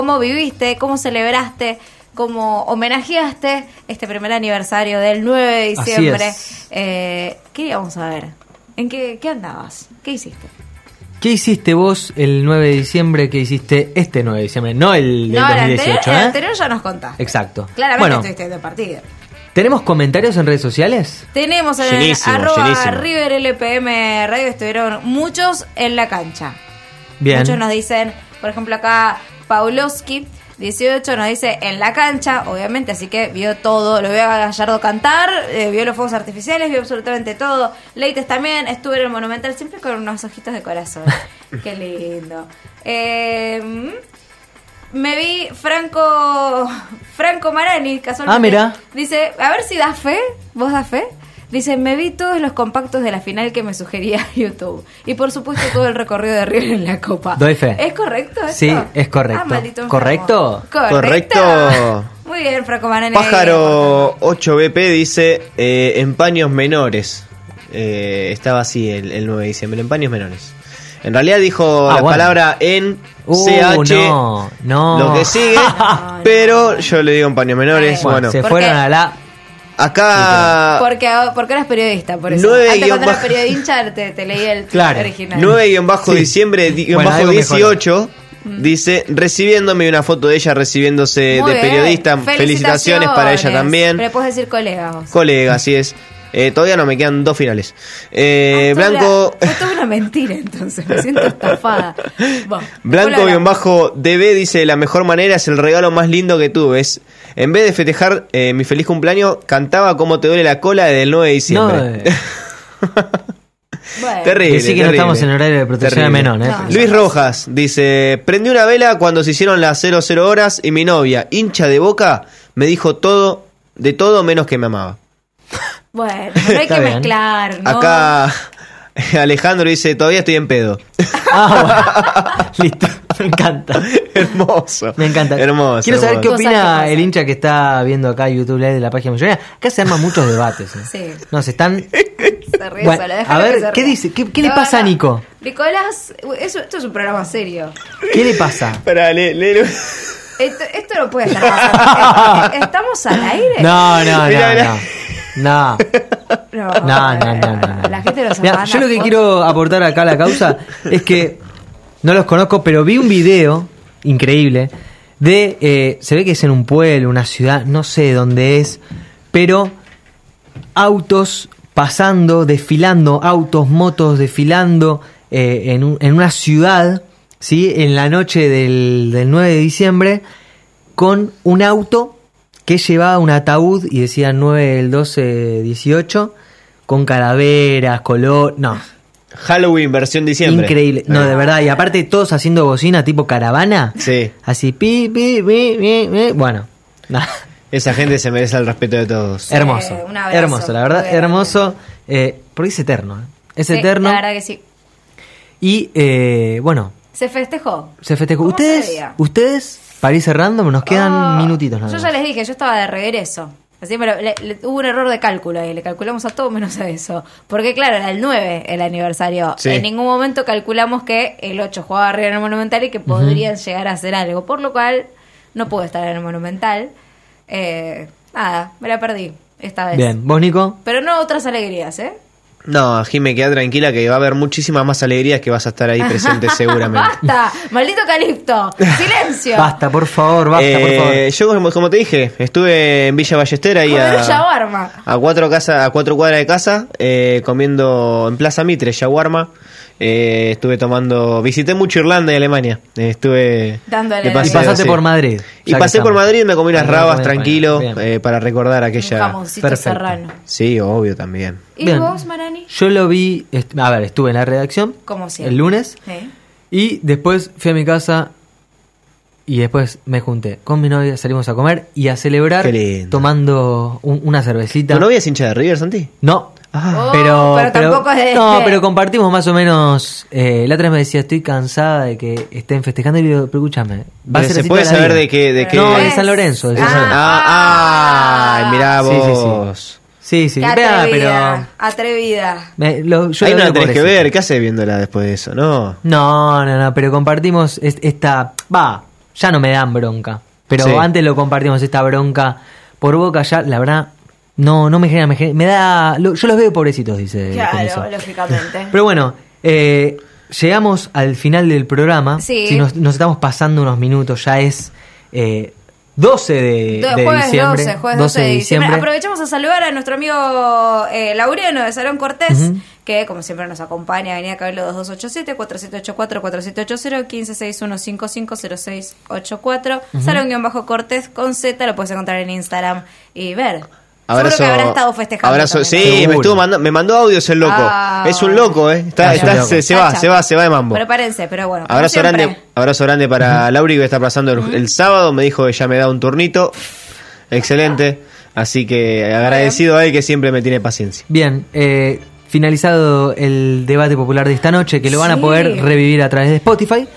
cómo viviste, cómo celebraste, cómo homenajeaste este primer aniversario del 9 de diciembre. Queríamos saber, ¿en qué andabas? ¿Qué hiciste? ¿Qué hiciste vos el 9 de diciembre? ¿Qué hiciste este 9 de diciembre? No el del 2018, el anterior ya nos contaste. Exacto. Claramente estuviste de partido. ¿Tenemos comentarios en redes sociales? Tenemos en @RiverLPM Radio, estuvieron muchos en la cancha. Bien. Muchos nos dicen, por ejemplo acá Paulowski 18 nos dice en la cancha, obviamente, así que vio todo, lo vio a Gallardo cantar, vio los fuegos artificiales, vio absolutamente todo. Leites también, estuve en el Monumental siempre con unos ojitos de corazón. Qué lindo. Me vi Franco Marani, casualmente. Mira. Dice, a ver si das fe, ¿vos das fe? Dice, me vi todos los compactos de la final que me sugería YouTube. Y por supuesto todo el recorrido de River en la Copa. Doy fe. ¿Es correcto esto? Sí, es correcto. Maldito ¿Correcto? Correcto. Muy bien, Franco Marani. Pájaro 8BP dice, en paños menores. Estaba así el 9 de diciembre, en paños menores. En realidad dijo la palabra en CH, no. lo que sigue, pero yo le digo en paños menores. Bueno, se fueron a la... Acá... Porque eras periodista, por eso. Antes cuando eras periodista te leí el original. 9-diciembre, bueno, 18, dice, recibiéndome una foto de ella recibiéndose muy de bien. periodista. Felicitaciones para ella también. Pero puedes decir colega vos. Colega, así es. Todavía no me quedan 2 finales. Blanco... Fue toda una mentira, entonces. Me siento estafada. Blanco-DB dice, la mejor manera es el regalo más lindo que tuve. Es, en vez de festejar mi feliz cumpleaños, cantaba Cómo te duele la cola desde el 9 de diciembre. Bueno. Terrible. Que sí que no estamos en horario de protección de menor, Luis Rojas dice, prendí una vela cuando se hicieron las 00 horas y mi novia, hincha de Boca, me dijo todo, de todo menos que me amaba. Bueno, no hay que mezclar, ¿no? Acá Alejandro dice, todavía estoy en pedo. Bueno. Listo, me encanta. Hermoso. Me encanta. Hermoso. Quiero saber qué opina el hincha que está viendo acá YouTube Live de la página millonaria. Acá se arman muchos debates. Sí. No, se están... Se ríe bueno, sola, a ver, ¿qué dice? ¿Qué le pasa a Nico? Nicolás, esto es un programa serio. ¿Qué le pasa? Espera, léelo. Esto no puede estar pasando. ¿Estamos al aire? No. No. La gente lo sabe. Yo lo que quiero aportar acá a la causa es que no los conozco, pero vi un video increíble de se ve que es en un pueblo, una ciudad, no sé dónde es, pero autos pasando, desfilando, autos, motos desfilando en una ciudad, ¿sí? En la noche del 9 de diciembre, con un auto que llevaba un ataúd y decía 9 del 12 18 con calaveras, color... No. Halloween versión diciembre. Increíble. No, de verdad. Y aparte todos haciendo bocina tipo caravana. Sí. Así, bueno. Nada. Esa gente se merece el respeto de todos. Hermoso. Un abrazo. Hermoso, la verdad. Hermoso. Porque es eterno. Es sí, eterno. La verdad que sí. Y, bueno. Se festejó. ¿Ustedes, para ir cerrando, nos quedan minutitos nada más. Yo ya les dije, yo estaba de regreso. Así, pero hubo un error de cálculo ahí, le calculamos a todo menos a eso. Porque claro, era el 9 el aniversario. Sí. En ningún momento calculamos que el 8 jugaba arriba en el Monumental y que podrían llegar a hacer algo. Por lo cual, no pude estar en el Monumental. Nada, me la perdí esta vez. Bien, ¿vos, Nico? Pero no otras alegrías, ¿eh? No, Jimé, queda tranquila que va a haber muchísimas más alegrías que vas a estar ahí presente seguramente. ¡Basta! ¡Maldito Calipto! ¡Silencio! Basta, por favor, por favor. Yo, como te dije, estuve en Villa Ballester ahí a 4 cuadras de casa, comiendo en Plaza Mitre, shawarma. Visité mucho Irlanda y Alemania. Estuve dándole. Y pasaste por Madrid. Y pasé por Madrid, me comí unas rabas tranquilo para recordar aquella. Un jamoncito serrano. Sí, obvio también. ¿Y bien. Vos, Marani? Yo lo vi, estuve en la redacción como siempre, el lunes. Y después fui a mi casa y después me junté con mi novia, salimos a comer y a celebrar tomando una cervecita. ¿Tu novia es hincha de River, Santi? No. Pero tampoco es no, pero compartimos más o menos. La otra vez me decía, estoy cansada de que estén festejando. Y le digo, pero escúchame, ¿se puede saber de qué? No, de San Lorenzo. Mirá vos. Sí. Atrevida, atrevida. Ahí no la tenés que ver. ¿Qué haces viéndola después de eso? No, pero compartimos esta... ya no me dan bronca. Pero Sí. antes lo compartimos, esta bronca por Boca ya, la verdad, no me genera, me da... yo los veo pobrecitos, dice. Claro, lógicamente. Pero bueno, llegamos al final del programa. Sí. Si nos estamos pasando unos minutos, ya es 12 de Jueves diciembre. 12 de diciembre. Aprovechamos a saludar a nuestro amigo Laureano de Salón Cortés, que como siempre nos acompaña. Avenida Cabildo 2287, 4784, 4780, 1561550684. Salón-Cortés con Z, lo puedes encontrar en Instagram y ver. Seguro que habrá estado festejando. Abrazo, sí, me mandó audios el loco. Es un loco, se va de mambo. Prepárense, pero bueno. Abrazo grande para Lauri, que está pasando el sábado. Me dijo que ya me da un turnito. Excelente. Así que agradecido a él, que siempre me tiene paciencia. Bien, finalizado el debate popular de esta noche, que lo van a poder revivir a través de Spotify.